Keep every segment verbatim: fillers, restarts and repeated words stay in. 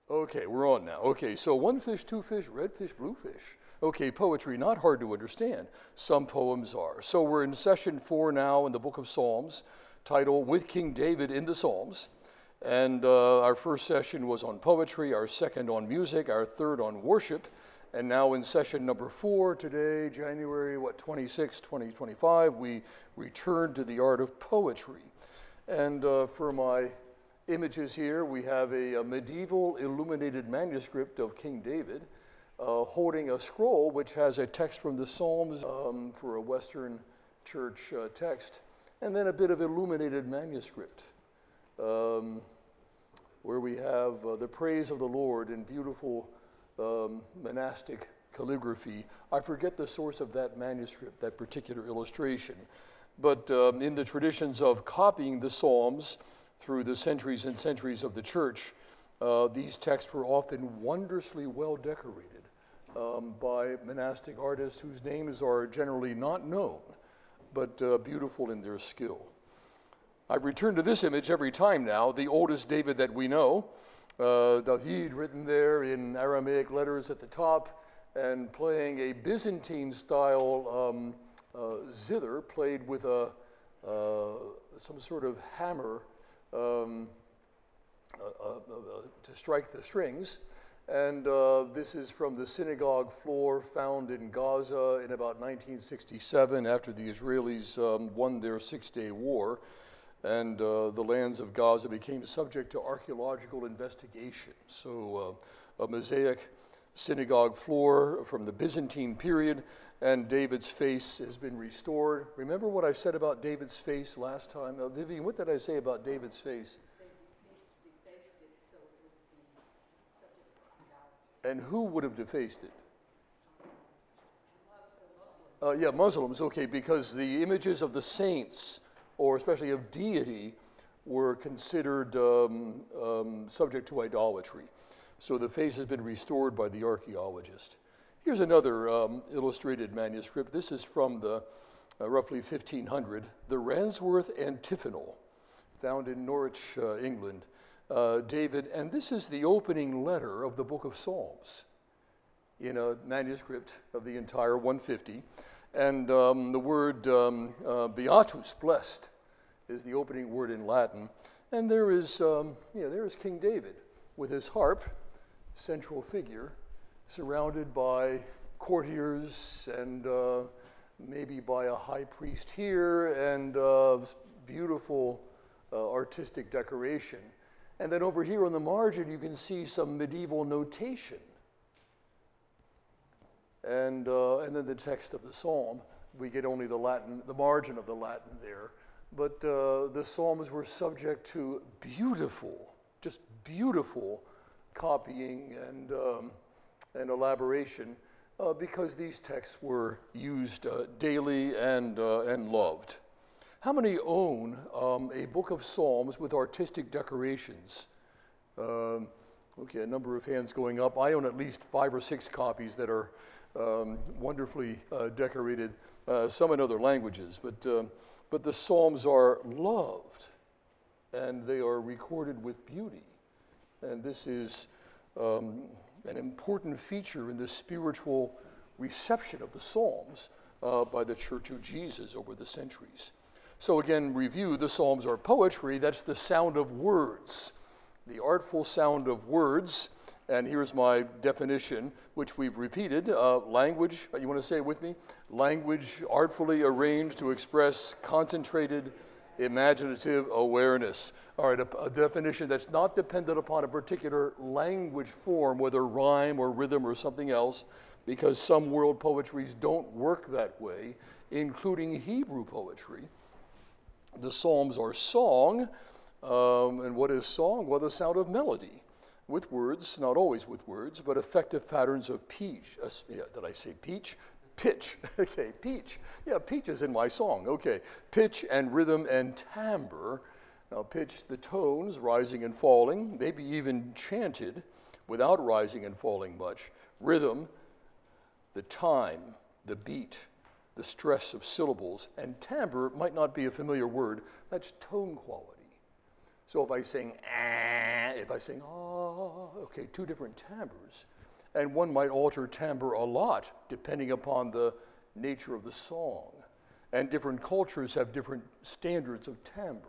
Okay, we're on now. Okay, so one fish, two fish, red fish, blue fish. Okay, poetry, not hard to understand. Some poems are. So we're in session four now in the book of Psalms, titled With King David in the Psalms. And uh, our first session was on poetry, our second on music, our third on worship. And now in session number four today, January, what, twenty-sixth, twenty twenty-five, we return to the art of poetry. And uh, for my images here, we have a, a medieval illuminated manuscript of King David uh, holding a scroll which has a text from the Psalms um, for a Western church uh, text, and then a bit of illuminated manuscript um, where we have uh, the praise of the Lord in beautiful um, monastic calligraphy. I forget the source of that manuscript, that particular illustration, but um, in the traditions of copying the Psalms through the centuries and centuries of the church, uh, these texts were often wondrously well decorated um, by monastic artists whose names are generally not known, but uh, beautiful in their skill. I've returned to this image every time now, the oldest David that we know, uh, David written there in Aramaic letters at the top, and playing a Byzantine-style um, uh, zither played with a uh, some sort of hammer Um, uh, uh, uh, to strike the strings. And uh, this is from the synagogue floor found in Gaza in about nineteen sixty-seven after the Israelis um, won their Six-Day War, and uh, the lands of Gaza became subject to archaeological investigation. So uh, a mosaic synagogue floor from the Byzantine period, and David's face has been restored. Remember what I said about David's face last time? Uh, Vivian, what did I say about David's face? And who would have defaced it? Uh, yeah, Muslims, okay, because the images of the saints, or especially of deity, were considered um, um, subject to idolatry. So the face has been restored by the archaeologist. Here's another um, illustrated manuscript. This is from the uh, roughly fifteen hundred, the Ransworth Antiphonal, found in Norwich, uh, England. Uh, David, and this is the opening letter of the book of Psalms in a manuscript of the entire one fifty. And um, the word um, uh, beatus, blessed, is the opening word in Latin. And there is, um, yeah, there is King David with his harp, central figure, surrounded by courtiers and uh, maybe by a high priest here, and uh, beautiful uh, artistic decoration. And then over here on the margin, you can see some medieval notation. And, uh, and then the text of the psalm. We get only the Latin, the margin of the Latin there. But uh, the psalms were subject to beautiful, just beautiful copying and, um, and elaboration uh, because these texts were used uh, daily and, uh, and loved. How many own um, a book of Psalms with artistic decorations? Um, okay, a number of hands going up. I own at least five or six copies that are um, wonderfully uh, decorated, uh, some in other languages, but, uh, but the Psalms are loved and they are recorded with beauty. And this is um, an important feature in the spiritual reception of the Psalms uh, by the Church of Jesus over the centuries. So again, review, the Psalms are poetry. That's the sound of words, the artful sound of words. And here's my definition, which we've repeated. Uh, language, you want to say it with me? Language artfully arranged to express concentrated, imaginative awareness. All right, a, a definition that's not dependent upon a particular language form, whether rhyme or rhythm or something else, because some world poetries don't work that way, including Hebrew poetry. The Psalms are song, um, and what is song? Well, the sound of melody, with words, not always with words, but effective patterns of pitch. Uh, yeah, did I say peach? Pitch, okay, peach. Yeah, peach is in my song, okay. Pitch and rhythm and timbre. Now pitch, the tones, rising and falling, maybe even chanted without rising and falling much. Rhythm, the time, the beat, the stress of syllables, and timbre might not be a familiar word. That's tone quality. So if I sing ah, if I sing ah, Okay, two different timbres. And one might alter timbre a lot depending upon the nature of the song. And different cultures have different standards of timbre.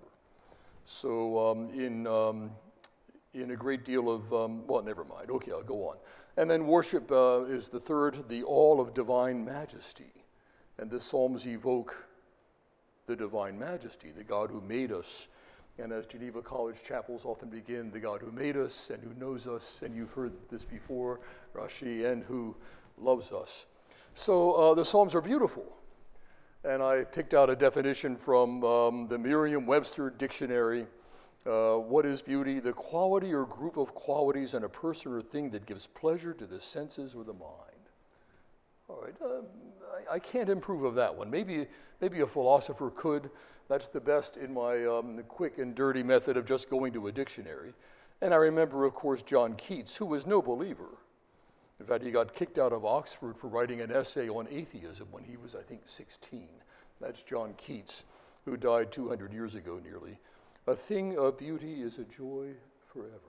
So um, in, um, in a great deal of, um, well, never mind. Okay, I'll go on. And then worship uh, is the third, the all of divine majesty. And the Psalms evoke the divine majesty, the God who made us. And as Geneva College chapels often begin, the God who made us and who knows us, and you've heard this before, Rashi, and who loves us. So uh, the Psalms are beautiful. And I picked out a definition from um, the Merriam-Webster Dictionary. Uh, what is beauty? The quality or group of qualities in a person or thing that gives pleasure to the senses or the mind. All right, uh, I, I can't improve of that one. Maybe, maybe a philosopher could. That's the best in my um, quick and dirty method of just going to a dictionary. And I remember, of course, John Keats, who was no believer. In fact, he got kicked out of Oxford for writing an essay on atheism when he was, I think, sixteen. That's John Keats, who died two hundred years ago nearly. A thing of beauty is a joy forever.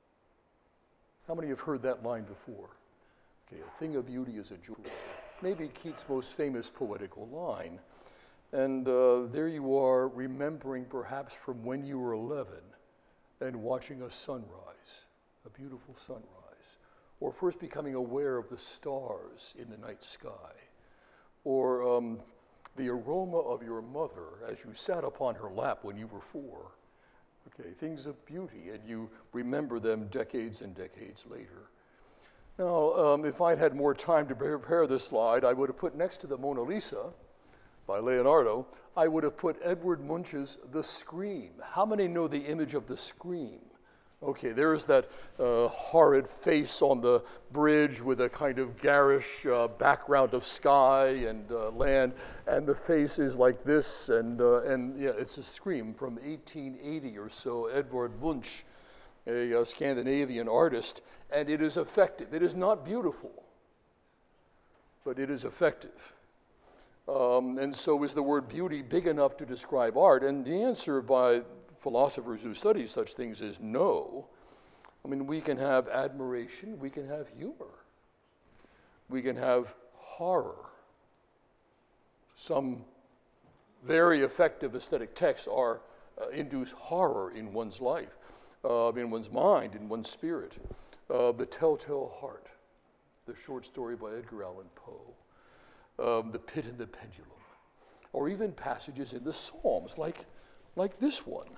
How many have heard that line before? Okay, a thing of beauty is a joy. Maybe Keats' most famous poetical line. And uh, there you are, remembering perhaps from when you were eleven and watching a sunrise, a beautiful sunrise, or first becoming aware of the stars in the night sky, or um, the aroma of your mother as you sat upon her lap when you were four. Okay, things of beauty, and you remember them decades and decades later. Now, um, if I'd had more time to prepare this slide, I would have put next to the Mona Lisa by Leonardo, I would have put Edward Munch's The Scream. How many know the image of The Scream? Okay, there's that uh, horrid face on the bridge with a kind of garish uh, background of sky and uh, land, and the face is like this, and, uh, and yeah, it's a Scream from eighteen eighty or so, Edvard Munch, a uh, Scandinavian artist, and it is effective. It is not beautiful, but it is effective. Um, and so is the word beauty big enough to describe art? And the answer by philosophers who study such things is no. I mean, we can have admiration, we can have humor, we can have horror. Some very effective aesthetic texts are uh, induce horror in one's life, uh, in one's mind, in one's spirit. Uh, The Telltale Heart, the short story by Edgar Allan Poe. Um, the Pit and the Pendulum, or even passages in the Psalms, like, like this one.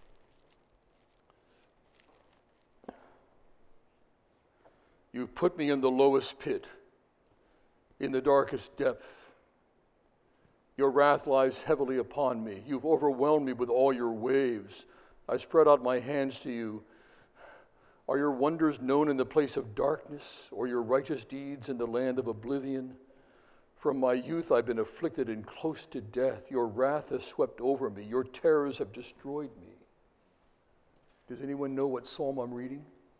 You put me in the lowest pit, in the darkest depth. Your wrath lies heavily upon me. You've overwhelmed me with all your waves. I spread out my hands to you. Are your wonders known in the place of darkness, or your righteous deeds in the land of oblivion? From my youth I've been afflicted and close to death. Your wrath has swept over me. Your terrors have destroyed me. Does anyone know what psalm I'm reading?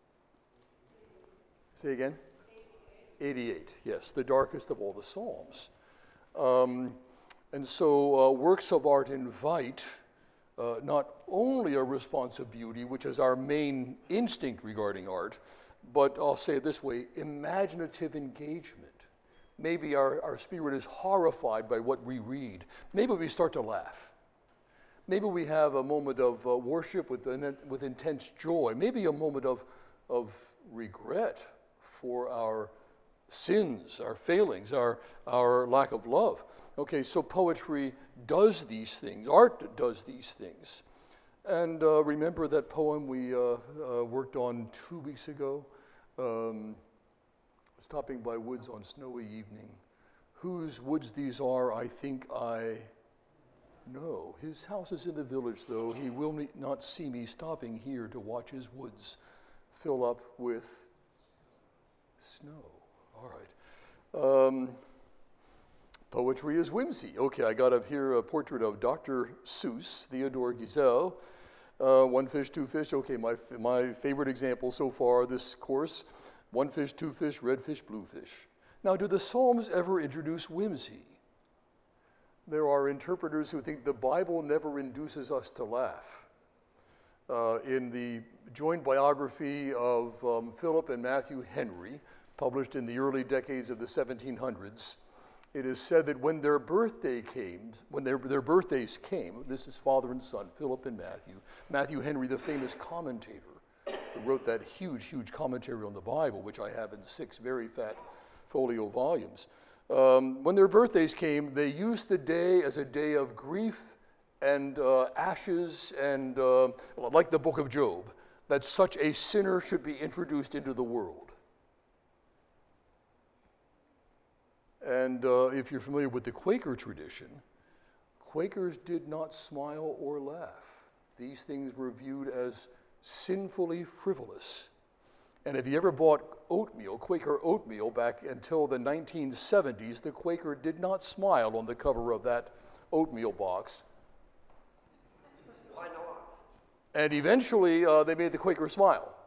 Say again? eighty-eight, yes, the darkest of all the psalms. Um, and so uh, works of art invite uh, not only a response of beauty, which is our main instinct regarding art, but I'll say it this way, imaginative engagement. Maybe our, our spirit is horrified by what we read. Maybe we start to laugh. Maybe we have a moment of uh, worship with, an, with intense joy. Maybe a moment of, of regret for our sins, our failings, our, our lack of love. Okay, so poetry does these things. Art does these things. And uh, remember that poem we uh, uh, worked on two weeks ago? Um, Stopping by woods on snowy evening. Whose woods these are, I think I know. His house is in the village, though. He will not see me stopping here to watch his woods fill up with snow. All right. Um, poetry is whimsy. Okay, I got up here a portrait of Doctor Seuss, Theodore Geisel. Uh, one fish, two fish. Okay, my, my favorite example so far this course. One fish, two fish, red fish, blue fish. Now, do the Psalms ever introduce whimsy? There are interpreters who think the Bible never induces us to laugh. uh, in the joint biography of um, Philip and Matthew Henry, published in the early decades of the seventeen hundreds, it is said that when their birthday came, when their, their birthdays came, this is father and son, Philip and Matthew, Matthew Henry, the famous commentator, who wrote that huge, huge commentary on the Bible, which I have in six very fat folio volumes. Um, when their birthdays came, they used the day as a day of grief and uh, ashes, and uh, like the book of Job, that such a sinner should be introduced into the world. And uh, if you're familiar with the Quaker tradition, Quakers did not smile or laugh. These things were viewed as sinfully frivolous. And if you ever bought oatmeal, Quaker oatmeal, back until the nineteen seventies, the Quaker did not smile on the cover of that oatmeal box. Why not? And eventually, uh, they made the Quaker smile.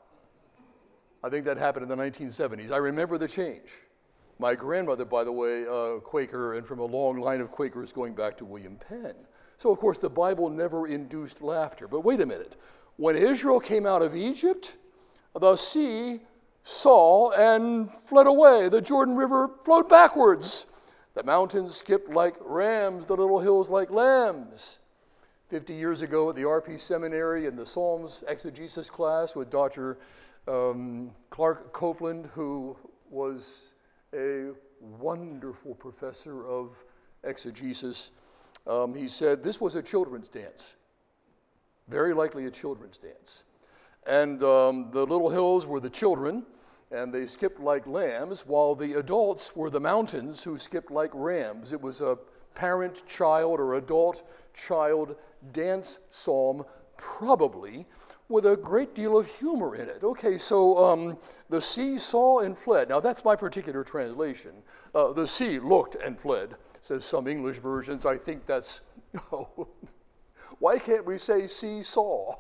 I think that happened in the nineteen seventies. I remember the change. My grandmother, by the way, uh, Quaker, and from a long line of Quakers going back to William Penn. So, of course, the Bible never induced laughter. But wait a minute. When Israel came out of Egypt, the sea saw and fled away. The Jordan River flowed backwards. The mountains skipped like rams, the little hills like lambs. Fifty years ago at the R P Seminary in the Psalms exegesis class with Doctor Um, Clark Copeland, who was a wonderful professor of exegesis, um, he said this was a children's dance, very likely a children's dance. And um, the little hills were the children, and they skipped like lambs, while the adults were the mountains who skipped like rams. It was a parent-child or adult-child dance psalm, probably with a great deal of humor in it. Okay, so um, the sea saw and fled. Now, that's my particular translation. Uh, the sea looked and fled, says some English versions. I think that's, oh, why can't we say sea saw?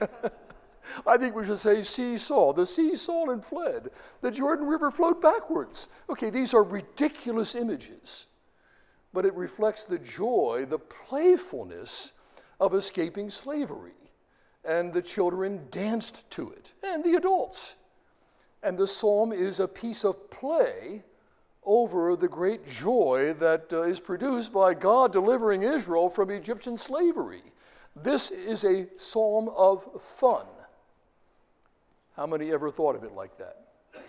I think we should say sea saw. The sea saw and fled. The Jordan River flowed backwards. Okay, these are ridiculous images, but it reflects the joy, the playfulness of escaping slavery. And the children danced to it, and the adults. And the psalm is a piece of play over the great joy that uh, is produced by God delivering Israel from Egyptian slavery. This is a psalm of fun. How many ever thought of it like that?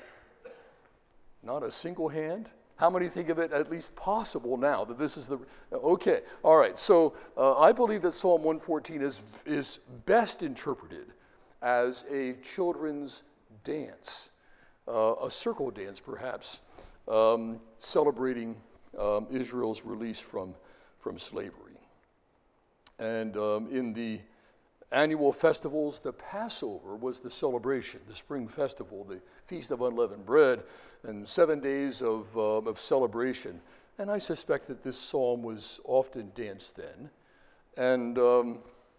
Not a single hand? How many think of it at least possible now that this is the, okay, all right. So uh, I believe that Psalm one fourteen is, is best interpreted as a children's dance, uh, a circle dance perhaps, um, celebrating um, Israel's release from, from slavery. And um, in the annual festivals, the Passover was the celebration, the spring festival, the Feast of Unleavened Bread, and seven days of, uh, of celebration. And I suspect that this psalm was often danced then. And um,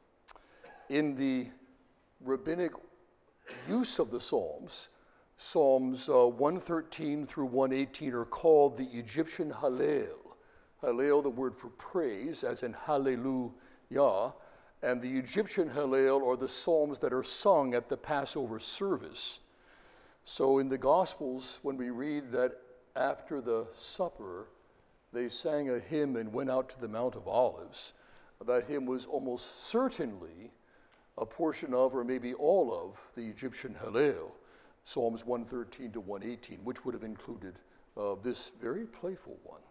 in the rabbinic use of the psalms, Psalms uh, one thirteen through one eighteen are called the Egyptian Hallel. Hallel, the word for praise, as in hallelujah. And the Egyptian Hallel are the psalms that are sung at the Passover service. So in the Gospels, when we read that after the supper, they sang a hymn and went out to the Mount of Olives, that hymn was almost certainly a portion of, or maybe all of, the Egyptian Hallel, Psalms one thirteen to one eighteen, which would have included uh, this very playful one.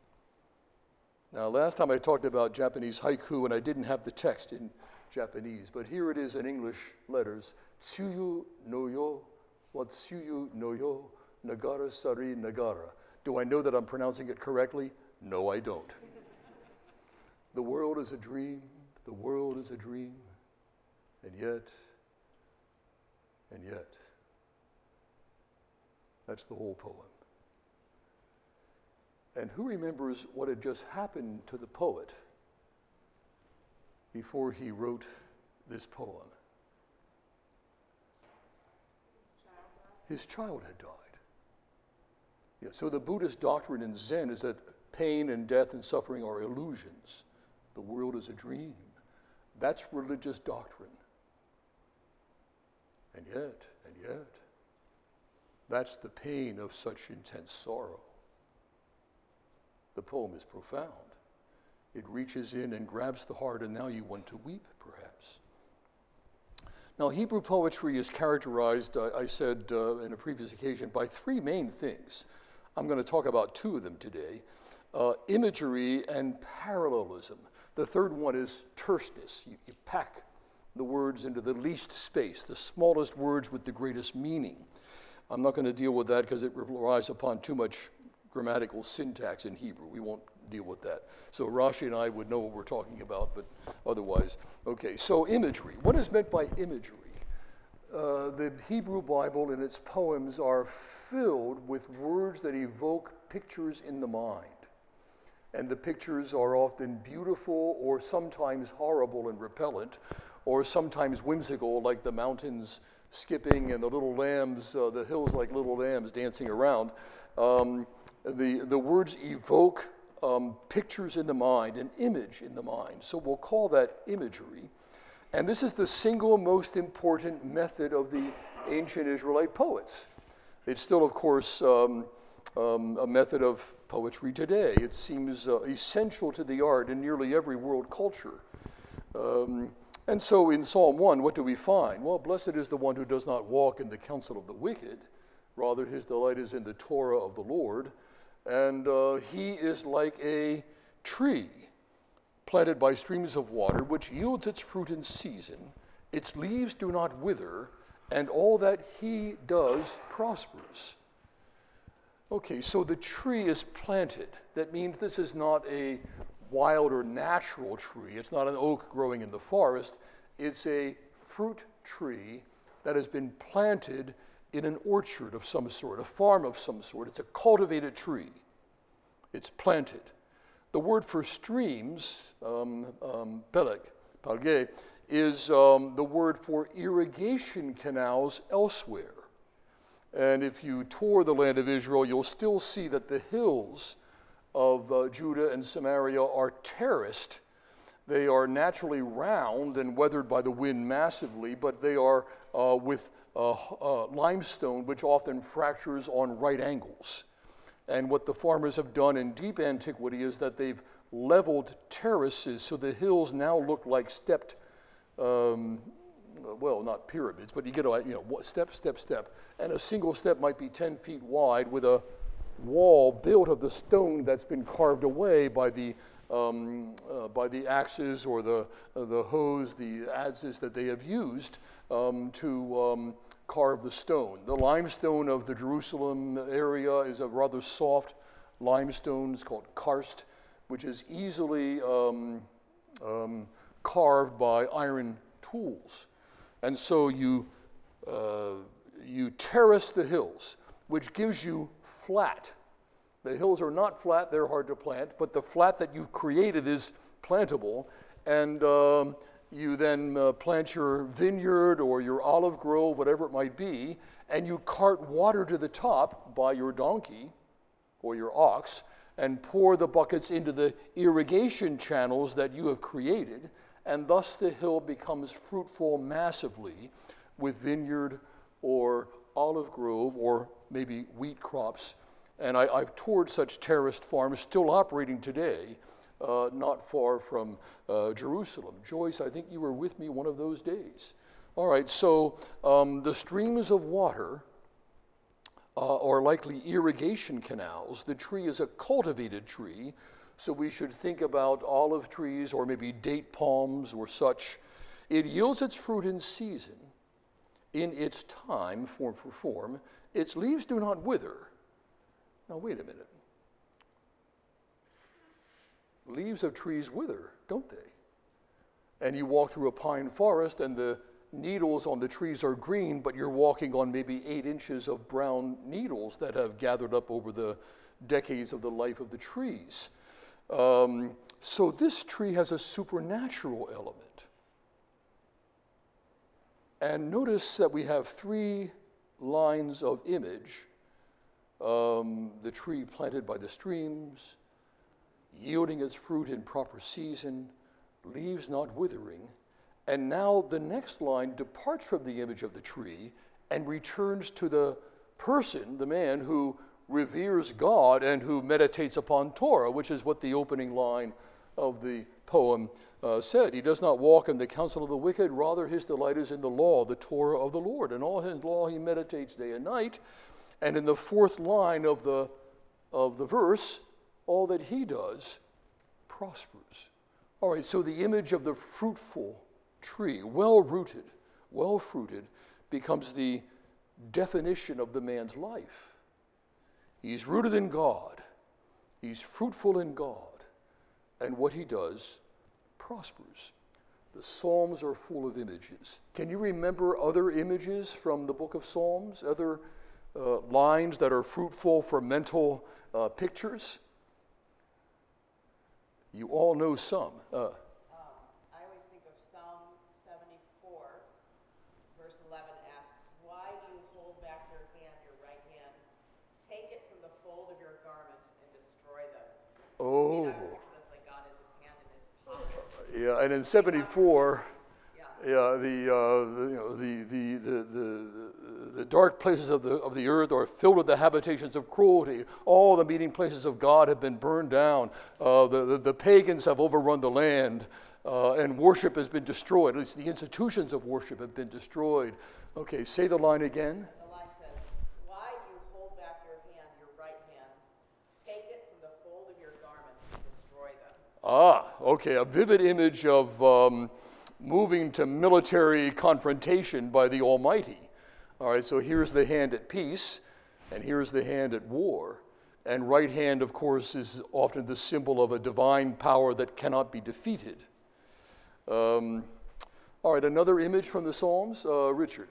Now, last time I talked about Japanese haiku, and I didn't have the text in Japanese, but here it is in English letters. Tsuyu no yo, wa tsuyu no yo, nagara sari nagara. Do I know that I'm pronouncing it correctly? No, I don't. The world is a dream, the world is a dream, and yet, and yet. That's the whole poem. And who remembers what had just happened to the poet before he wrote this poem? His child had died. Yeah, so the Buddhist doctrine in Zen is that pain and death and suffering are illusions. The world is a dream. That's religious doctrine. And yet, and yet, that's the pain of such intense sorrow. The poem is profound. It reaches in and grabs the heart, and now you want to weep, perhaps. Now, Hebrew poetry is characterized, uh, I said uh, in a previous occasion, by three main things. I'm going to talk about two of them today, uh, imagery and parallelism. The third one is terseness. You, you pack the words into the least space, the smallest words with the greatest meaning. I'm not going to deal with that because it relies upon too much grammatical syntax in Hebrew. We won't deal with that. So Rashi and I would know what we're talking about, but otherwise. Okay, so imagery. What is meant by imagery? Uh, the Hebrew Bible and its poems are filled with words that evoke pictures in the mind. And the pictures are often beautiful or sometimes horrible and repellent, or sometimes whimsical, like the mountains skipping and the little lambs, uh, the hills like little lambs dancing around. Um, the, the words evoke um, pictures in the mind, an image in the mind. So we'll call that imagery. And this is the single most important method of the ancient Israelite poets. It's still, of course, um, um, a method of poetry today. It seems uh, essential to the art in nearly every world culture. Um, And so in Psalm one, what do we find? Well, blessed is the one who does not walk in the counsel of the wicked. Rather, his delight is in the Torah of the Lord. And uh, he is like a tree planted by streams of water, which yields its fruit in season. Its leaves do not wither, and all that he does prospers. Okay, so the tree is planted. That means this is not a wild or natural tree. It's not an oak growing in the forest. It's a fruit tree that has been planted in an orchard of some sort, a farm of some sort. It's a cultivated tree. It's planted. The word for streams, um, um, pelek, palge, is um, the word for irrigation canals elsewhere. And if you tour the land of Israel, you'll still see that the hills of uh, Judah and Samaria are terraced. They are naturally round and weathered by the wind massively, but they are uh, with uh, uh, limestone, which often fractures on right angles. And what the farmers have done in deep antiquity is that they've leveled terraces, so the hills now look like stepped, um, well, not pyramids, but you get a, you know, step, step, step. And a single step might be ten feet wide with a wall built of the stone that's been carved away by the um, uh, by the axes or the uh, the hoes, the adzes that they have used um, to um, carve the stone. The limestone of the Jerusalem area is a rather soft limestone. It's called karst, which is easily um, um, carved by iron tools, and so you uh, you terrace the hills, which gives you flat. The hills are not flat, they're hard to plant, but the flat that you've created is plantable, and um, you then uh, plant your vineyard or your olive grove, whatever it might be, and you cart water to the top by your donkey or your ox and pour the buckets into the irrigation channels that you have created, and thus the hill becomes fruitful massively with vineyard or olive grove or maybe wheat crops. And I, I've toured such terraced farms still operating today, uh, not far from uh, Jerusalem. Joyce, I think you were with me one of those days. All right, so um, the streams of water uh, are likely irrigation canals. The tree is a cultivated tree, so we should think about olive trees or maybe date palms or such. It yields its fruit in season, in its time, form for form. Its leaves do not wither. Now, wait a minute. Leaves of trees wither, don't they? And you walk through a pine forest and the needles on the trees are green, but you're walking on maybe eight inches of brown needles that have gathered up over the decades of the life of the trees. Um, so this tree has a supernatural element. And notice that we have three lines of image. Um, the tree planted by the streams, yielding its fruit in proper season, leaves not withering, And now the next line departs from the image of the tree and returns to the person, the man who reveres God and who meditates upon Torah, which is what the opening line of the poem uh, said. He does not walk in the counsel of the wicked, rather his delight is in the law, the Torah of the Lord. And all his law he meditates day and night. And in the fourth line of the, of the verse, all that he does prospers. All right, so the image of the fruitful tree, well-rooted, well-fruited, becomes the definition of the man's life. He's rooted in God. He's fruitful in God. And what he does prospers. The Psalms are full of images. Can you remember other images from the book of Psalms? Other uh, lines that are fruitful for mental uh, pictures? You all know some. Uh, Oh, yeah, and in seventy-four, yeah, the, uh, the you know the the, the the the dark places of the of the earth are filled with the habitations of cruelty. All the meeting places of God have been burned down. Uh, the, the the pagans have overrun the land, uh, and worship has been destroyed. At least the institutions of worship have been destroyed. Okay, say the line again. Ah, okay, a vivid image of um, moving to military confrontation by the Almighty. All right, so here's the hand at peace, and here's the hand at war. And right hand, of course, is often the symbol of a divine power that cannot be defeated. Um, all right, another image from the Psalms, uh, Richard.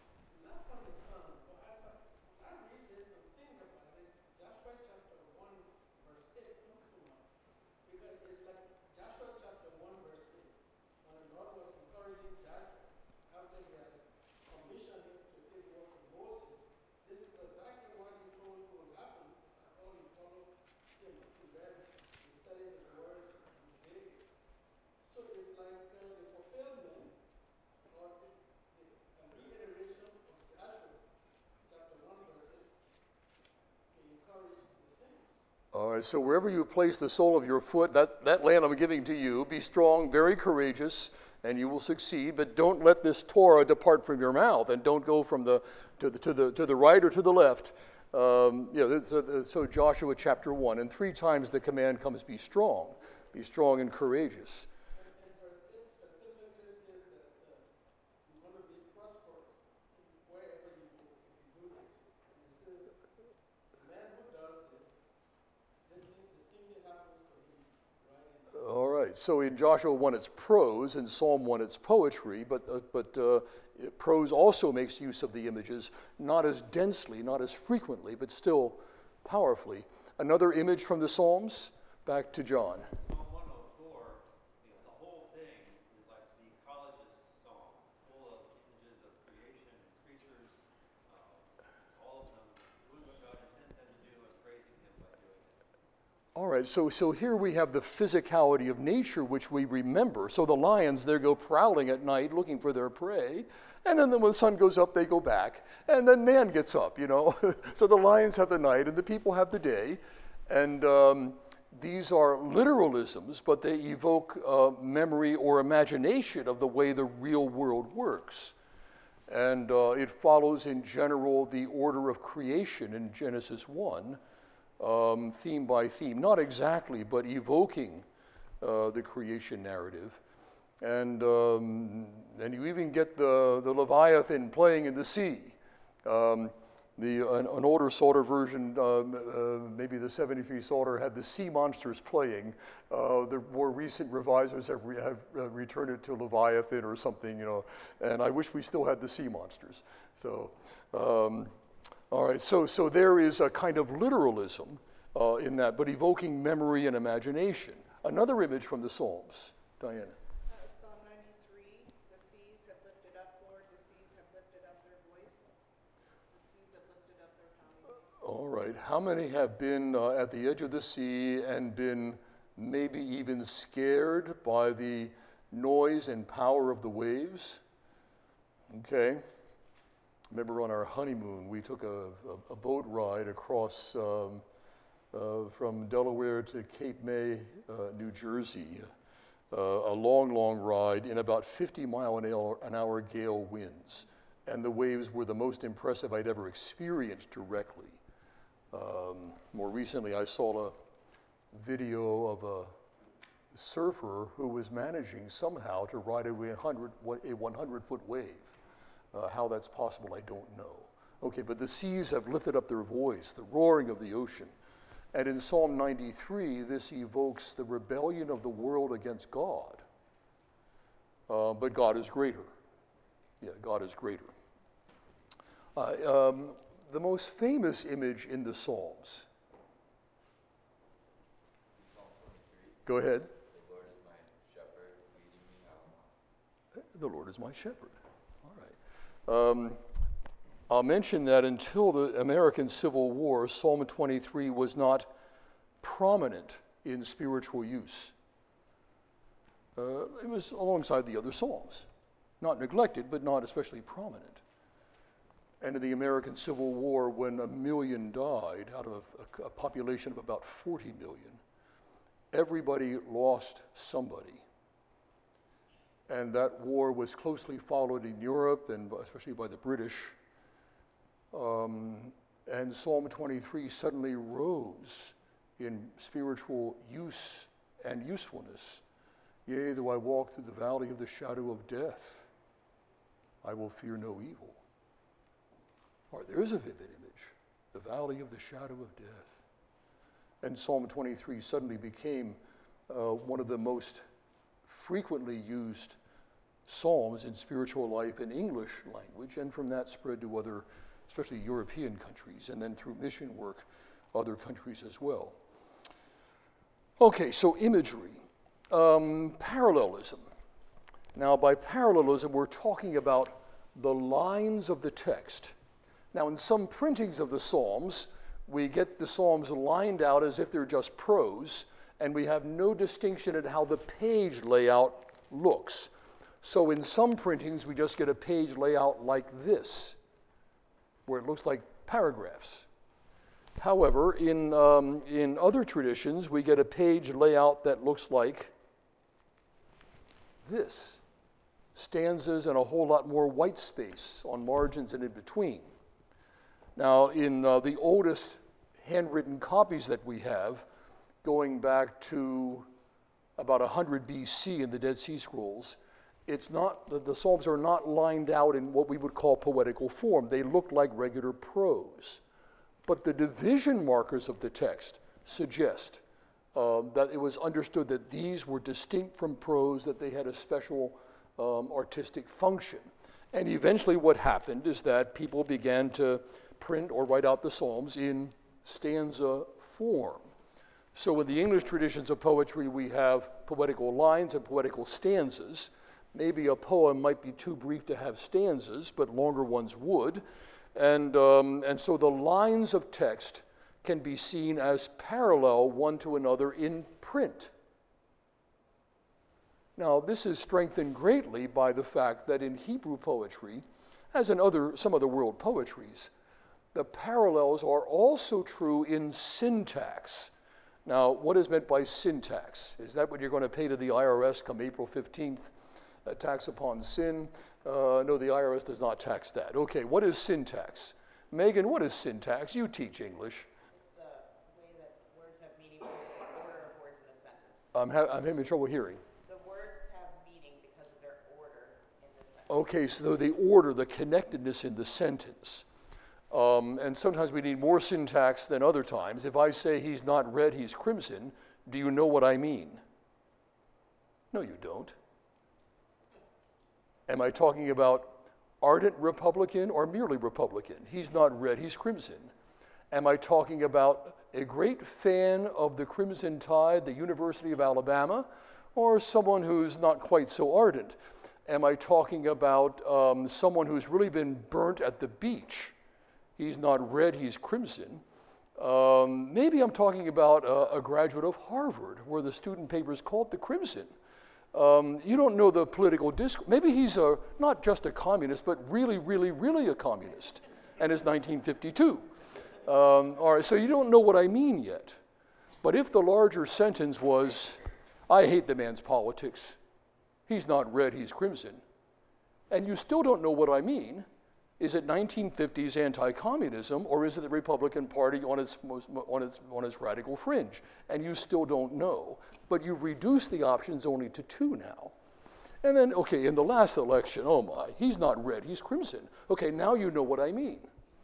All right, so wherever you place the sole of your foot, that, that land I'm giving to you. Be strong, very courageous, and you will succeed. But don't let this Torah depart from your mouth, and don't go from the to the to the to the right or to the left. Um, you know, so, so Joshua chapter one, and three times the command comes: be strong, be strong and courageous. All right, so in Joshua one it's prose, in Psalm one it's poetry, but, uh, but uh, prose also makes use of the images, not as densely, not as frequently, but still powerfully. Another image from the Psalms, back to John. Psalm one oh four, you know, the whole thing is like the ecologist song, full of images of creation and creatures, uh, all of them doing what God intends them to do and praising him by doing it. All right, so, so here we have the physicality of nature, which we remember. So the lions, they go prowling at night looking for their prey, and then when the sun goes up, they go back, and then man gets up, you know. So the lions have the night, and the people have the day, and um, these are literalisms, but they evoke uh, memory or imagination of the way the real world works. And uh, it follows in general the order of creation in Genesis one, Um, theme by theme, not exactly, but evoking uh, the creation narrative. And um, and you even get the, the Leviathan playing in the sea. Um, the an, an older Psalter version, um, uh, maybe the seventy-three Psalter, had the sea monsters playing. Uh, the more recent revisers have, re- have uh, returned it to Leviathan or something, you know. And I wish we still had the sea monsters. So. Um, All right, so so there is a kind of literalism uh, in that, but evoking memory and imagination. Another image from the Psalms, Diana. Uh, Psalm ninety-three, the seas have lifted up, Lord, the seas have lifted up their voice. The seas have lifted up their pounding. All right, how many have been uh, at the edge of the sea and been maybe even scared by the noise and power of the waves. Okay. Remember on our honeymoon, we took a, a, a boat ride across um, uh, from Delaware to Cape May, uh, New Jersey. Uh, a long, long ride in about fifty mile an hour, an hour gale winds. And the waves were the most impressive I'd ever experienced directly. Um, more recently, I saw a video of a surfer who was managing somehow to ride a one hundred foot wave. Uh, how that's possible, I don't know. Okay, but the seas have lifted up their voice, the roaring of the ocean. And in Psalm ninety-three, this evokes the rebellion of the world against God. Uh, but God is greater. Yeah, God is greater. Uh, um, the most famous image in the Psalms. Go ahead. The Lord is my shepherd, leading me out. The Lord is my shepherd. All right. Um, I'll mention that until the American Civil War, Psalm twenty-three was not prominent in spiritual use. Uh, it was alongside the other Psalms. Not neglected, but not especially prominent. And in the American Civil War, when a million died out of a, a population of about forty million, everybody lost somebody. And that war was closely followed in Europe, and especially by the British. Um, and Psalm twenty-three suddenly rose in spiritual use and usefulness. Yea, though I walk through the valley of the shadow of death, I will fear no evil. Or there is a vivid image, the valley of the shadow of death. And Psalm twenty-three suddenly became uh, one of the most frequently used psalms in spiritual life in English language, and from that spread to other, especially European countries, and then through mission work, other countries as well. Okay, so imagery. Um, parallelism. Now, by parallelism, we're talking about the lines of the text. Now, in some printings of the Psalms, we get the Psalms lined out as if they're just prose, and we have no distinction in how the page layout looks. So in some printings, we just get a page layout like this, where it looks like paragraphs. However, in, um, in other traditions, we get a page layout that looks like this. Stanzas and a whole lot more white space on margins and in between. Now, in uh, the oldest handwritten copies that we have, going back to about one hundred B C in the Dead Sea Scrolls, it's not, the, the Psalms are not lined out in what we would call poetical form. They look like regular prose. But the division markers of the text suggest um, that it was understood that these were distinct from prose, that they had a special um, artistic function. And eventually what happened is that people began to print or write out the Psalms in stanza form. So in the English traditions of poetry, we have poetical lines and poetical stanzas. Maybe a poem might be too brief to have stanzas, but longer ones would. And, um, and so the lines of text can be seen as parallel one to another in print. Now, this is strengthened greatly by the fact that in Hebrew poetry, as in other, some other world poetries, the parallels are also true in syntax. Now, what is meant by syntax? Is that what you're going to pay to the I R S come April fifteenth, a tax upon sin? Uh, no, the I R S does not tax that. Okay, what is syntax? Megan, what is syntax? You teach English. It's the way that words have meaning because of the order of words in a sentence. I'm, ha- I'm having trouble hearing. The words have meaning because of their order in the sentence. Okay, so the order, the connectedness in the sentence. Um, and sometimes we need more syntax than other times. If I say he's not red, he's crimson, do you know what I mean? No, you don't. Am I talking about ardent Republican or merely Republican? He's not red, he's crimson. Am I talking about a great fan of the Crimson Tide, the University of Alabama, or someone who's not quite so ardent? Am I talking about um, someone who's really been burnt at the beach? He's not red, he's crimson. Um, maybe I'm talking about a, a graduate of Harvard, where the student papers call it the Crimson. Um, you don't know the political discourse. Maybe he's a, not just a communist, but really, really, really a communist, and it's nineteen fifty-two. Um, all right, so you don't know what I mean yet. But if the larger sentence was, I hate the man's politics, he's not red, he's crimson, and you still don't know what I mean, is it nineteen fifties anti-communism, or is it the Republican Party on its, most, on its, on its radical fringe? And you still don't know. But you've reduced the options only to two now. And then, okay, in the last election, oh my, he's not red, he's crimson. Okay, now you know what I mean.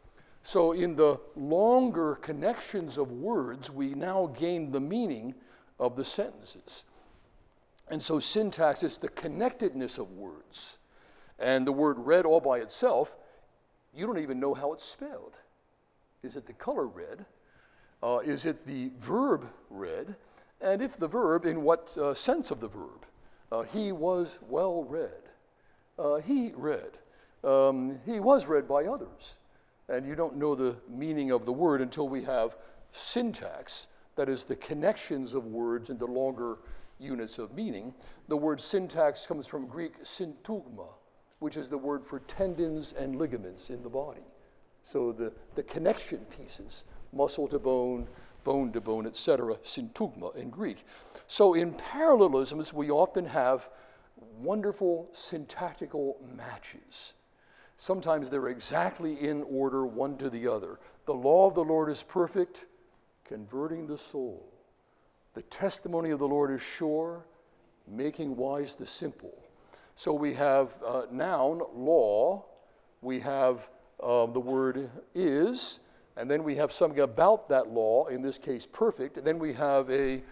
So in the longer connections of words, we now gain the meaning of the sentences. And so syntax is the connectedness of words. And the word red all by itself, you don't even know how it's spelled. Is it the color red? Uh, is it the verb red? And if the verb, in what uh, sense of the verb? Uh, he was well read. Uh, he read. Um, he was read by others. And you don't know the meaning of the word until we have syntax, that is the connections of words into longer units of meaning. The word syntax comes from Greek syntagma, which is the word for tendons and ligaments in the body. So the, the connection pieces, muscle to bone, bone to bone, et cetera, syntagma in Greek. So in parallelisms, we often have wonderful syntactical matches. Sometimes they're exactly in order, one to the other. The law of the Lord is perfect, converting the soul. The testimony of the Lord is sure, making wise the simple. So we have uh, noun, law, we have uh, the word is, and then we have something about that law, in this case perfect, and then we have a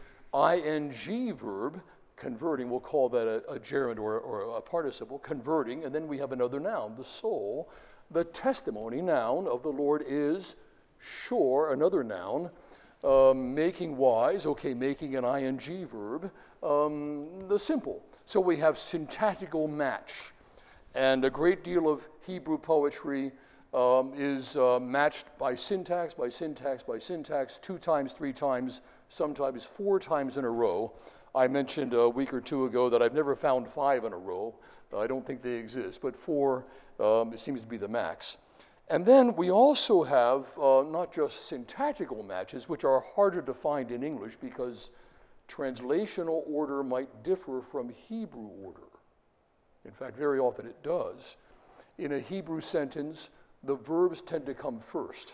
ing verb, converting, we'll call that a, a gerund or, or a participle, converting, and then we have another noun, the soul. The testimony, noun, of the Lord is sure, another noun, um, making wise, okay, making an ing verb, um, the simple. So we have syntactical match, and a great deal of Hebrew poetry um, is uh, matched by syntax, by syntax, by syntax, two times, three times, sometimes four times in a row. I mentioned a week or two ago that I've never found five in a row. I don't think they exist, but four um, it seems to be the max. And then we also have uh, not just syntactical matches, which are harder to find in English because translational order might differ from Hebrew order. In fact, very often it does. In a Hebrew sentence, the verbs tend to come first,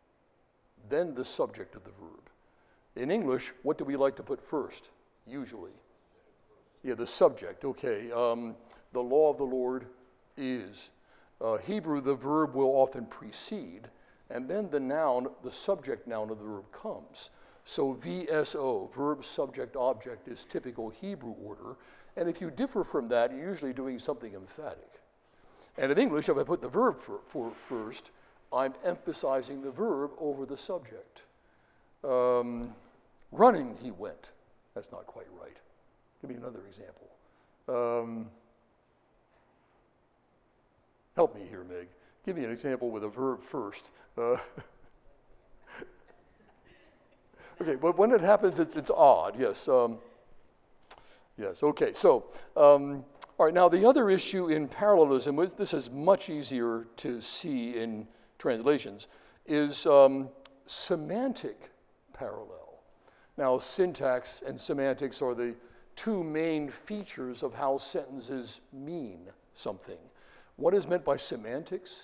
then the subject of the verb. In English, what do we like to put first, usually? Yeah, the subject, okay. Um, the law of the Lord is. Uh, Hebrew, the verb will often precede, and then the noun, the subject noun of the verb comes. So V S O, verb, subject, object, is typical Hebrew order. And if you differ from that, you're usually doing something emphatic. And in English, if I put the verb for, for first, I'm emphasizing the verb over the subject. Um, running, he went. That's not quite right. Give me another example. Um, help me here, Meg. Give me an example with a verb first. Uh, okay, but when it happens, it's, it's odd, yes. Um, yes, okay, so, um, all right, now the other issue in parallelism, which this is much easier to see in translations, is um, semantic parallel. Now, syntax and semantics are the two main features of how sentences mean something. What is meant by semantics?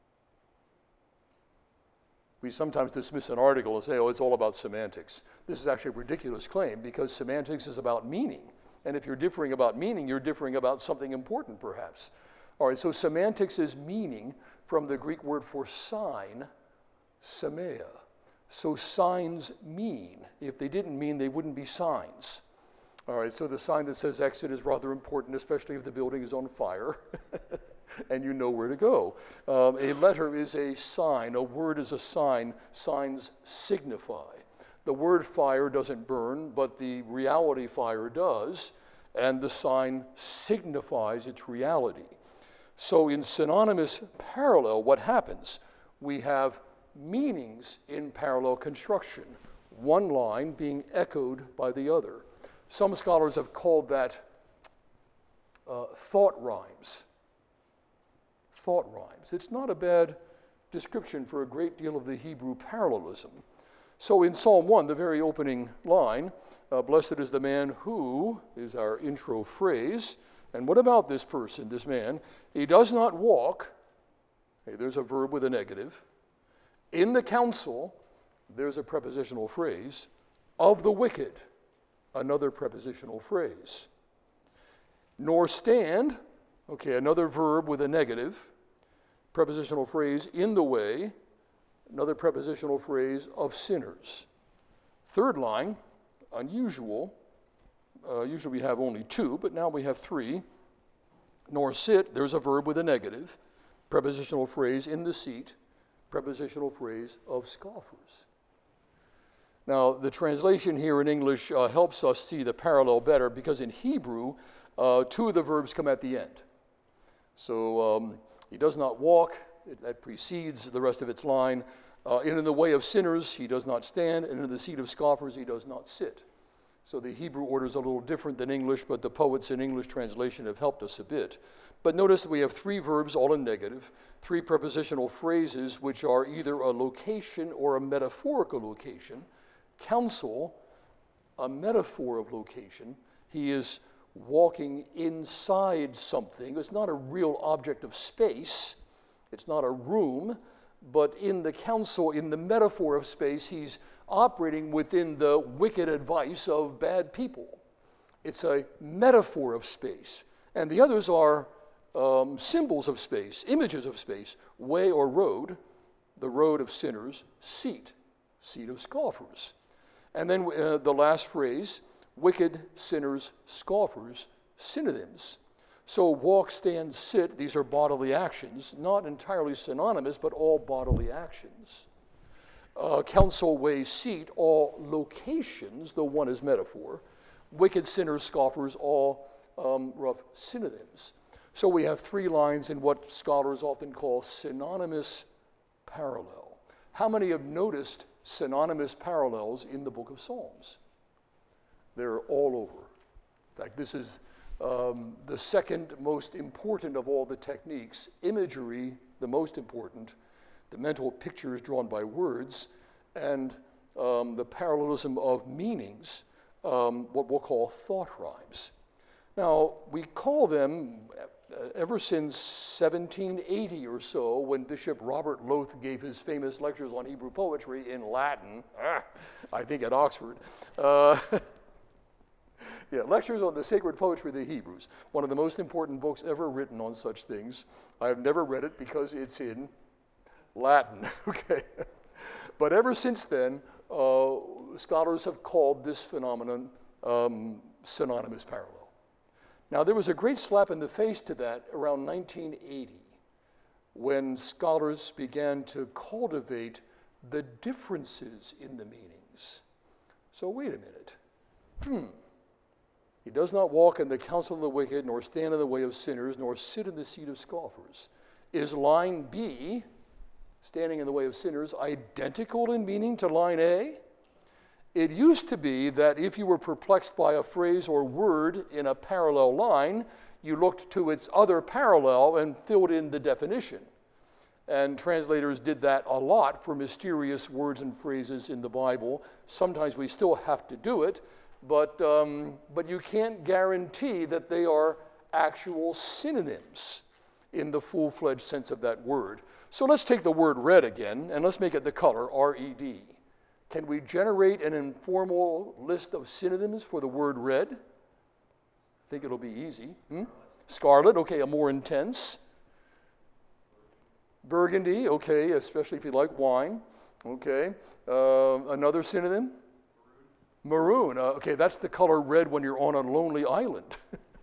We sometimes dismiss an article and say, oh, it's all about semantics. This is actually a ridiculous claim because semantics is about meaning. And if you're differing about meaning, you're differing about something important, perhaps. All right, so semantics is meaning from the Greek word for sign, semea. So signs mean. If they didn't mean, they wouldn't be signs. All right, so the sign that says exit is rather important, especially if the building is on fire and you know where to go. Um, a letter is a sign. A word is a sign. Signs signify. The word fire doesn't burn, but the reality fire does, and the sign signifies its reality. So in synonymous parallel, what happens? We have meanings in parallel construction, one line being echoed by the other. Some scholars have called that uh, thought rhymes. Thought rhymes. It's not a bad description for a great deal of the Hebrew parallelism. So in Psalm one, the very opening line, uh, blessed is the man who, is our intro phrase. And what about this person, this man? He does not walk, hey, there's a verb with a negative. In the counsel, there's a prepositional phrase. Of the wicked, another prepositional phrase. Nor stand, okay, another verb with a negative. Prepositional phrase, in the way, another prepositional phrase, of sinners. Third line, unusual. Uh, usually we have only two, but now we have three. Nor sit, there's a verb with a negative. Prepositional phrase, in the seat. Prepositional phrase, of scoffers. Now, the translation here in English uh, helps us see the parallel better because in Hebrew, uh, two of the verbs come at the end. So um, he does not walk, that precedes the rest of its line. Uh, and in the way of sinners, he does not stand, and in the seat of scoffers, he does not sit. So the Hebrew order is a little different than English, but the poets in English translation have helped us a bit. But notice that we have three verbs, all in negative, three prepositional phrases, which are either a location or a metaphorical location. Counsel, a metaphor of location. He is walking inside something. It's not a real object of space. It's not a room, but in the counsel, in the metaphor of space, he's operating within the wicked advice of bad people. It's a metaphor of space. And the others are um, symbols of space, images of space, way or road, the road of sinners, seat, seat of scoffers. And then uh, the last phrase, wicked, sinners, scoffers, synonyms. So walk, stand, sit, these are bodily actions, not entirely synonymous, but all bodily actions. Uh, counsel, way, seat, all locations, though one is metaphor. Wicked, sinners, scoffers, all um, rough synonyms. So we have three lines in what scholars often call synonymous parallel. How many have noticed synonymous parallels in the book of Psalms? They're all over. In fact, this is um, the second most important of all the techniques. Imagery, the most important, the mental pictures drawn by words, and um, the parallelism of meanings, um, what we'll call thought rhymes. Now, we call them, uh, ever since seventeen eighty or so, when Bishop Robert Loth gave his famous lectures on Hebrew poetry in Latin, ah, I think at Oxford, uh, yeah, lectures on the sacred poetry of the Hebrews, one of the most important books ever written on such things. I have never read it because it's in Latin, okay? But ever since then, uh, scholars have called this phenomenon um, synonymous parallel. Now, there was a great slap in the face to that around nineteen eighty when scholars began to cultivate the differences in the meanings. So wait a minute. Hmm. He does not walk in the counsel of the wicked, nor stand in the way of sinners, nor sit in the seat of scoffers. Is line B, standing in the way of sinners, identical in meaning to line A? It used to be that if you were perplexed by a phrase or word in a parallel line, you looked to its other parallel and filled in the definition. And translators did that a lot for mysterious words and phrases in the Bible. Sometimes we still have to do it, but, um, but you can't guarantee that they are actual synonyms in the full-fledged sense of that word. So let's take the word red again, and let's make it the color, R E D. Can we generate an informal list of synonyms for the word red? I think it'll be easy. Hmm? Scarlet, okay, a more intense. Burgundy, okay, especially if you like wine. Okay. Uh, another synonym? Maroon. Maroon. Uh, okay, that's the color red when you're on a lonely island.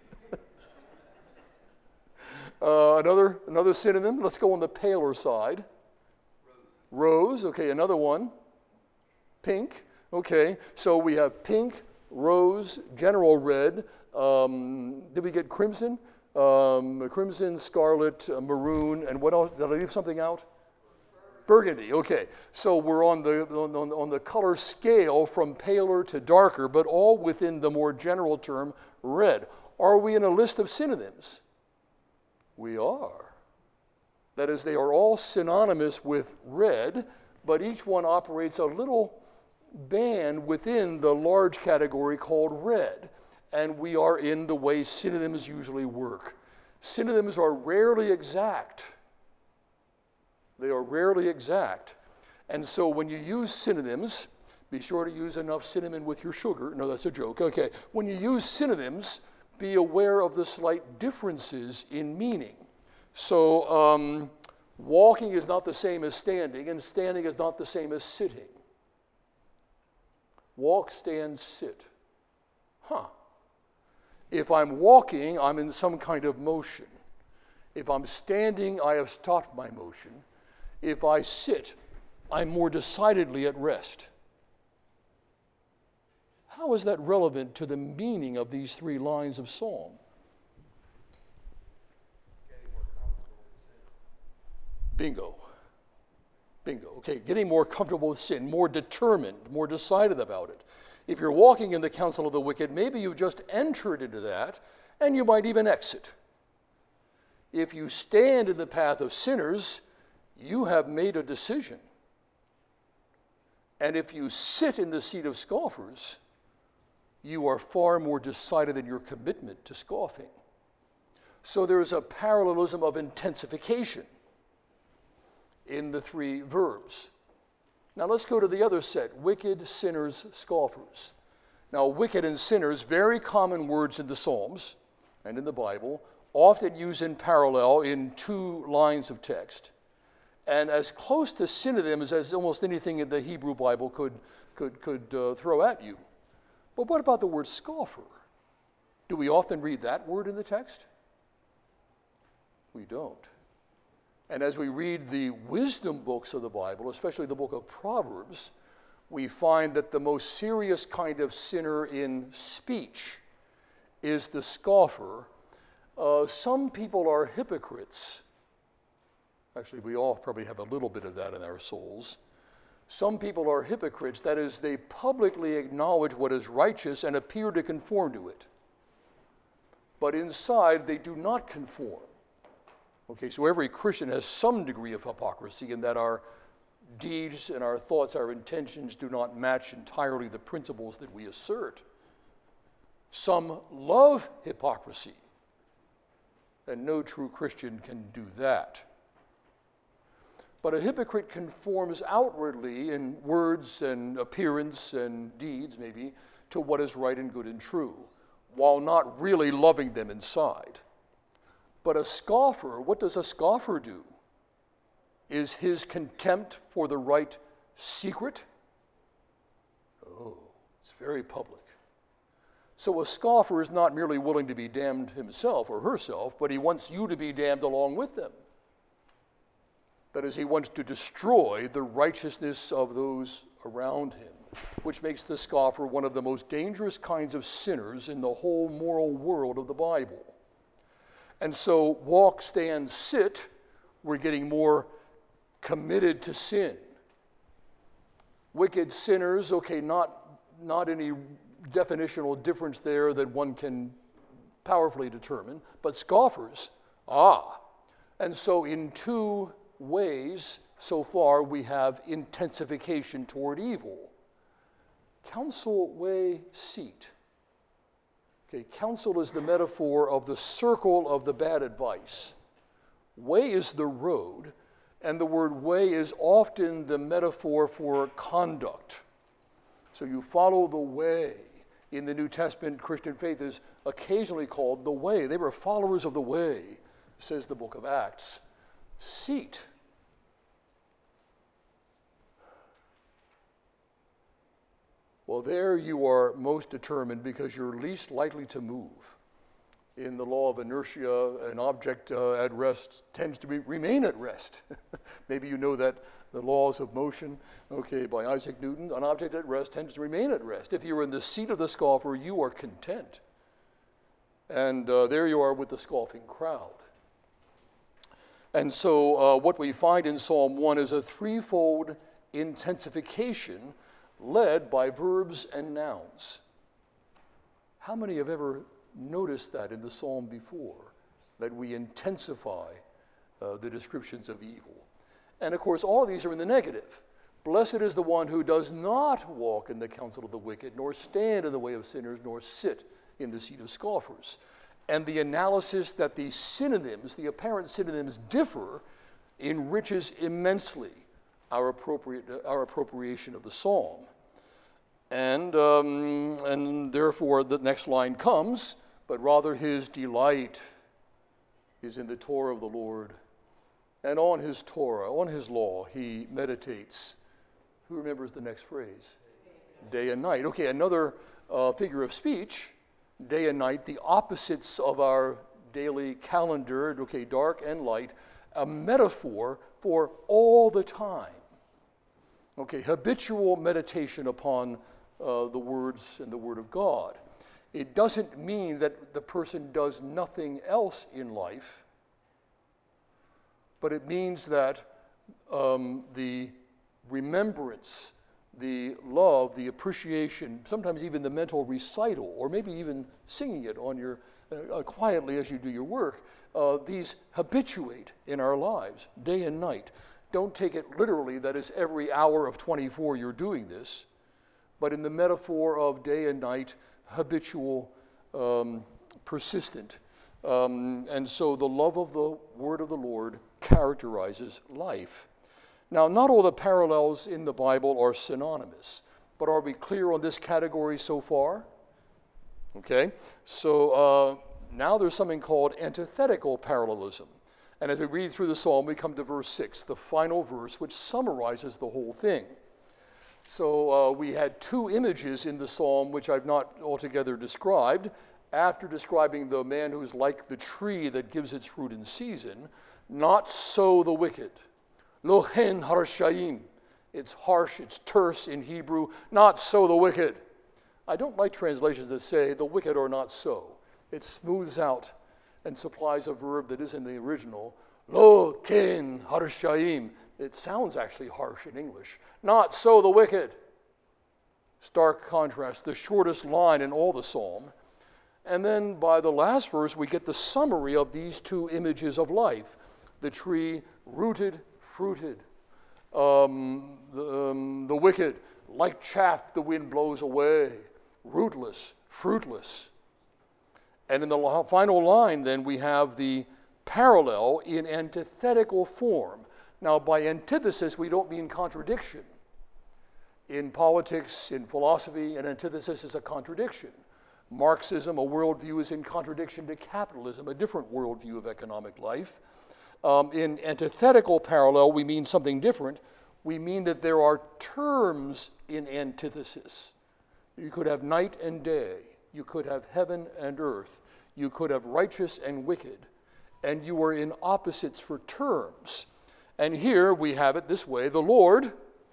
uh, another, another synonym, let's go on the paler side. Rose. Rose, okay, another one. Pink, okay, so we have pink, rose, general red. Um, did we get crimson? Um, crimson, scarlet, uh, maroon, and what else? Did I leave something out? Burgundy, okay. So we're on the, on, on the color scale from paler to darker, but all within the more general term red. Are we in a list of synonyms? We are. That is, they are all synonymous with red, but each one operates a little band within the large category called red. And we are in the way synonyms usually work. Synonyms are rarely exact. They are rarely exact. And so when you use synonyms, be sure to use enough cinnamon with your sugar. No, that's a joke. Okay. When you use synonyms, be aware of the slight differences in meaning. So um, walking is not the same as standing, and standing is not the same as sitting. Walk, stand, sit. Huh. If I'm walking, I'm in some kind of motion. If I'm standing, I have stopped my motion. If I sit, I'm more decidedly at rest. How is that relevant to the meaning of these three lines of Psalm? Bingo. Bingo. Okay, getting more comfortable with sin, more determined, more decided about it. If you're walking in the counsel of the wicked, maybe you've just entered into that, and you might even exit. If you stand in the path of sinners, you have made a decision. And if you sit in the seat of scoffers, you are far more decided in your commitment to scoffing. So there is a parallelism of intensification in the three verbs. Now let's go to the other set, wicked, sinners, scoffers. Now wicked and sinners, very common words in the Psalms and in the Bible, often used in parallel in two lines of text, and as close to synonyms as almost anything in the Hebrew Bible could, could, could uh, throw at you. But what about the word scoffer? Do we often read that word in the text? We don't. And as we read the wisdom books of the Bible, especially the book of Proverbs, we find that the most serious kind of sinner in speech is the scoffer. Uh, some people are hypocrites. Actually, we all probably have a little bit of that in our souls. Some people are hypocrites. That is, they publicly acknowledge what is righteous and appear to conform to it. But inside, they do not conform. Okay, so every Christian has some degree of hypocrisy in that our deeds and our thoughts, our intentions do not match entirely the principles that we assert. Some love hypocrisy, and no true Christian can do that. But a hypocrite conforms outwardly in words and appearance and deeds, maybe, to what is right and good and true, while not really loving them inside. But a scoffer, what does a scoffer do? Is his contempt for the right secret? Oh, it's very public. So a scoffer is not merely willing to be damned himself or herself, but he wants you to be damned along with them. That is, he wants to destroy the righteousness of those around him, which makes the scoffer one of the most dangerous kinds of sinners in the whole moral world of the Bible. And so walk, stand, sit, we're getting more committed to sin. Wicked sinners, okay, not, not any definitional difference there that one can powerfully determine, but scoffers, ah. And so in two ways, so far, we have intensification toward evil. Counsel, way, seat. Okay, counsel is the metaphor of the circle of the bad advice. Way is the road, and the word way is often the metaphor for conduct. So you follow the way. In the New Testament, Christian faith is occasionally called the way. They were followers of the way, says the book of Acts. Seat. Well, there you are most determined because you're least likely to move. In the law of inertia, an object uh, at rest tends to be, remain at rest. Maybe you know that the laws of motion, okay, by Isaac Newton, an object at rest tends to remain at rest. If you're in the seat of the scoffer, you are content. And uh, there you are with the scoffing crowd. And so uh, what we find in Psalm one is a threefold intensification led by verbs and nouns. How many have ever noticed that in the psalm before, that we intensify uh, the descriptions of evil. And of course, all of these are in the negative. Blessed is the one who does not walk in the counsel of the wicked, nor stand in the way of sinners, nor sit in the seat of scoffers. And the analysis that the synonyms, the apparent synonyms, differ enriches immensely our, appropriate, our appropriation of the psalm. And, um, and therefore, the next line comes, but rather his delight is in the Torah of the Lord. And on his Torah, on his law, he meditates. Who remembers the next phrase? Day and night. Okay, another uh, figure of speech. Day and night, the opposites of our daily calendar, okay, dark and light, a metaphor for all the time. Okay, habitual meditation upon uh, the words and the Word of God. It doesn't mean that the person does nothing else in life, but it means that um, the remembrance, the love, the appreciation, sometimes even the mental recital, or maybe even singing it on your uh, quietly as you do your work, uh, these habituate in our lives, day and night. Don't take it literally that it's every hour of twenty-four you're doing this, but in the metaphor of day and night, habitual, um, persistent. Um, and so the love of the word of the Lord characterizes life. Now, not all the parallels in the Bible are synonymous, but are we clear on this category so far? Okay, so uh, now there's something called antithetical parallelism. And as we read through the psalm, we come to verse six, the final verse, which summarizes the whole thing. So uh, we had two images in the psalm, which I've not altogether described. After describing the man who's like the tree that gives its fruit in season, not so the wicked. Lo chen harshaim. It's harsh, it's terse in Hebrew. Not so the wicked. I don't like translations that say the wicked are not so. It smooths out and supplies a verb that is in the original. Lo chen harshaim. It sounds actually harsh in English. Not so the wicked. Stark contrast, the shortest line in all the psalm. And then by the last verse, we get the summary of these two images of life. The tree rooted, fruited. Um, the, um, the wicked, like chaff the wind blows away. Rootless, fruitless. And in the final line, then, we have the parallel in antithetical form. Now, by antithesis, we don't mean contradiction. In politics, in philosophy, an antithesis is a contradiction. Marxism, a worldview, is in contradiction to capitalism, a different worldview of economic life. Um, in antithetical parallel, we mean something different. We mean that there are terms in antithesis. You could have night and day. You could have heaven and earth. You could have righteous and wicked. And you are in opposites for terms. And here we have it this way. The Lord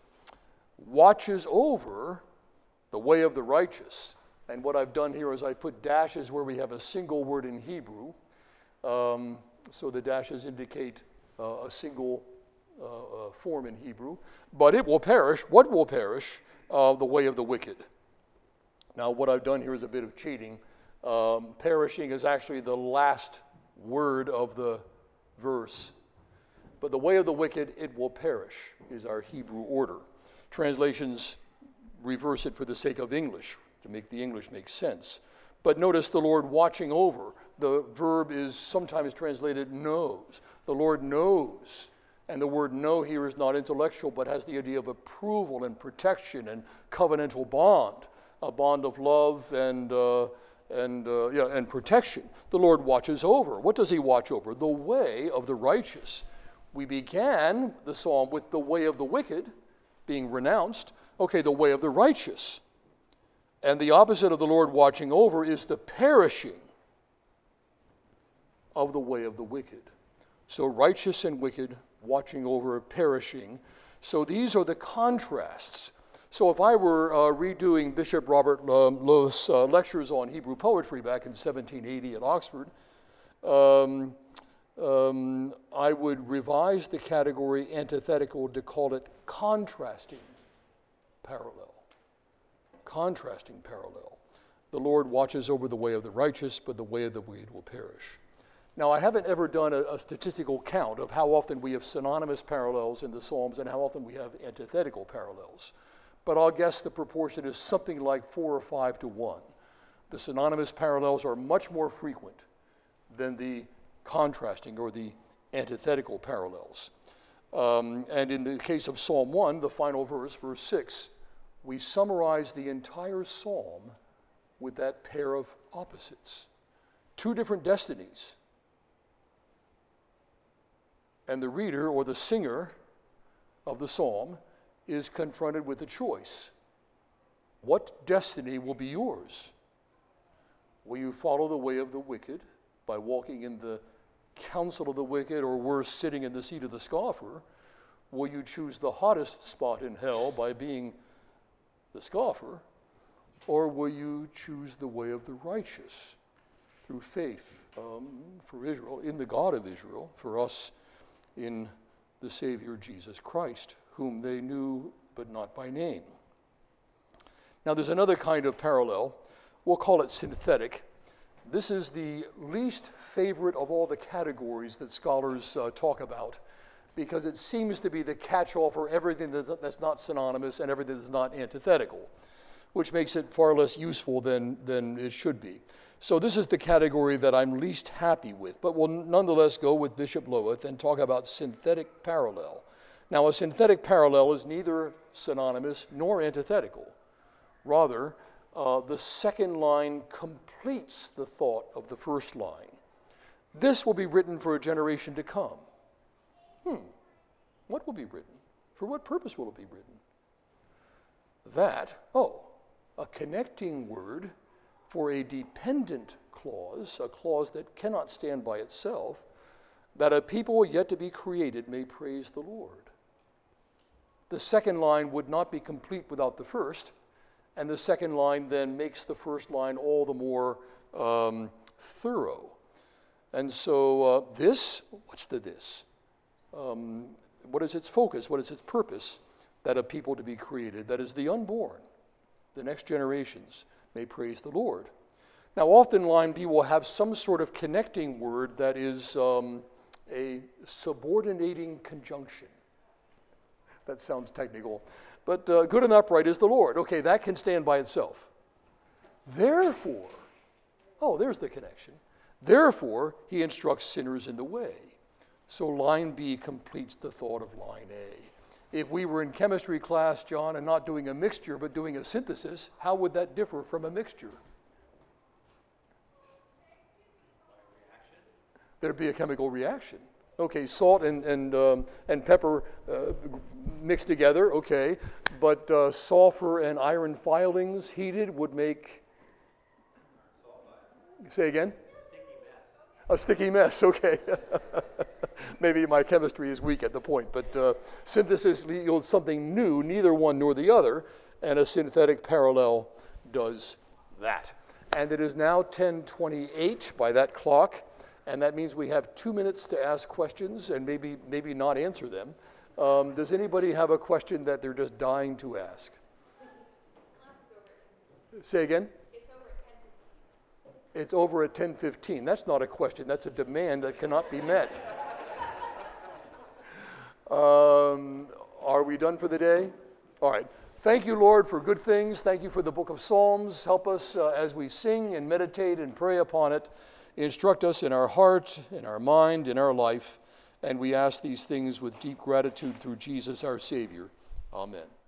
watches over the way of the righteous. And what I've done here is I put dashes where we have a single word in Hebrew. Um, so the dashes indicate uh, a single uh, uh, form in Hebrew. But it will perish. What will perish? Uh, the way of the wicked. Now, what I've done here is a bit of cheating. Um, perishing is actually the last word of the verse. But the way of the wicked, it will perish, is our Hebrew order. Translations reverse it for the sake of English, to make the English make sense. But notice the Lord watching over. The verb is sometimes translated knows. The Lord knows. And the word know here is not intellectual, but has the idea of approval and protection and covenantal bond, a bond of love and uh, and uh, yeah, and protection. The Lord watches over. What does he watch over? The way of the righteous. We began the psalm with the way of the wicked being renounced. Okay, the way of the righteous. And the opposite of the Lord watching over is the perishing of the way of the wicked. So righteous and wicked, watching over, perishing. So these are the contrasts. So if I were uh, redoing Bishop Robert um, Loth's uh, lectures on Hebrew poetry back in seventeen eighty at Oxford, um, um, I would revise the category antithetical to call it contrasting parallel. Contrasting parallel. The Lord watches over the way of the righteous, but the way of the wicked will perish. Now, I haven't ever done a, a statistical count of how often we have synonymous parallels in the Psalms and how often we have antithetical parallels. But I'll guess the proportion is something like four or five to one. The synonymous parallels are much more frequent than the contrasting or the antithetical parallels. Um, and in the case of Psalm one, the final verse, verse six, we summarize the entire psalm with that pair of opposites. Two different destinies. And the reader or the singer of the psalm is confronted with a choice. What destiny will be yours? Will you follow the way of the wicked by walking in the counsel of the wicked, or worse, sitting in the seat of the scoffer? Will you choose the hottest spot in hell by being the scoffer? Or will you choose the way of the righteous through faith um, for Israel, in the God of Israel, for us in the Savior Jesus Christ, whom they knew but not by name? Now there's another kind of parallel. We'll call it synthetic. This is the least favorite of all the categories that scholars uh, talk about, because it seems to be the catch-all for everything that's not synonymous and everything that's not antithetical, which makes it far less useful than, than it should be. So this is the category that I'm least happy with, but we'll nonetheless go with Bishop Loweth and talk about synthetic parallel. Now, a synthetic parallel is neither synonymous nor antithetical. Rather, uh, the second line completes the thought of the first line. This will be written for a generation to come. Hmm, what will be written? For what purpose will it be written? That, oh, a connecting word for a dependent clause, a clause that cannot stand by itself, that a people yet to be created may praise the Lord. The second line would not be complete without the first, and the second line then makes the first line all the more um, thorough. And so uh, this, what's the this? Um, what is its focus? What is its purpose? That a people to be created, that is the unborn, the next generations, may praise the Lord. Now, often line B will have some sort of connecting word that is um, a subordinating conjunction. That sounds technical. But uh, good and upright is the Lord. Okay, that can stand by itself. Therefore, oh, there's the connection. Therefore, he instructs sinners in the way. So line B completes the thought of line A. If we were in chemistry class, John, and not doing a mixture but doing a synthesis, how would that differ from a mixture? There'd be a chemical reaction. Okay, salt and and um, and pepper uh, mixed together, okay, but uh, sulfur and iron filings heated would make, say again? A sticky mess, okay. Maybe my chemistry is weak at the point, but uh, synthesis yields something new, neither one nor the other, and a synthetic parallel does that. And it is now ten twenty-eight by that clock, and that means we have two minutes to ask questions and maybe maybe not answer them. Um, does anybody have a question that they're just dying to ask? Say again? It's over at ten fifteen. That's not a question. That's a demand that cannot be met. Um, are we done for the day? All right. Thank you, Lord, for good things. Thank you for the book of Psalms. Help us uh, as we sing and meditate and pray upon it. Instruct us in our heart, in our mind, in our life. And we ask these things with deep gratitude through Jesus, our Savior. Amen.